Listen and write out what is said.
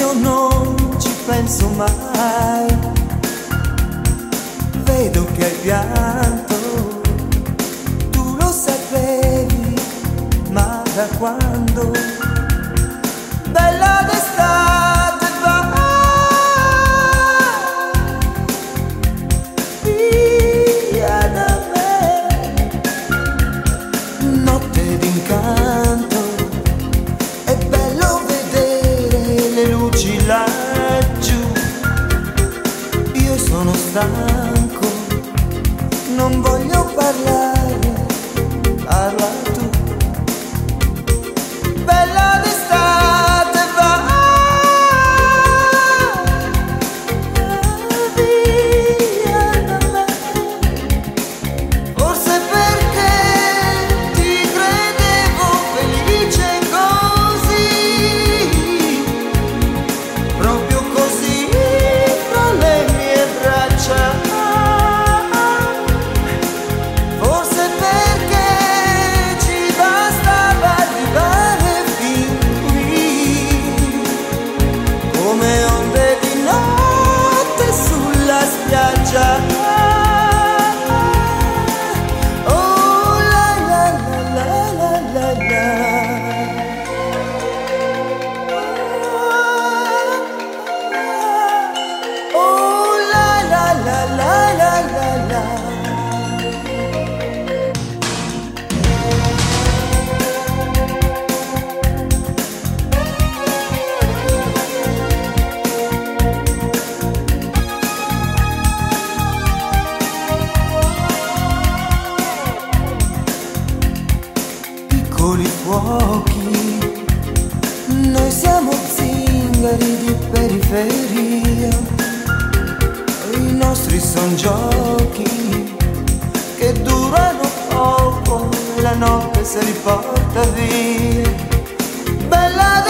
io non ci penso mai. Vedo che hai pianto, tu lo sapevi, ma da quando? Bella d'estate va via da me, notte d'incanto, è bello vedere le luci laggiù. Io sono stanco, non voglio parlare, parla tu. Bella d'estate va via da me, forse perché ti credevo felice così, proprio così fra le mie braccia. Forse perché ci bastava arrivare fin qui, come onde di notte sulla spiaggia. Oh la la la la la la la. Oh la la la la la la la. Piccoli fuochi, noi siamo zingari di periferia, i nostri son giochi che durano poco e la notte se li porta via. Bella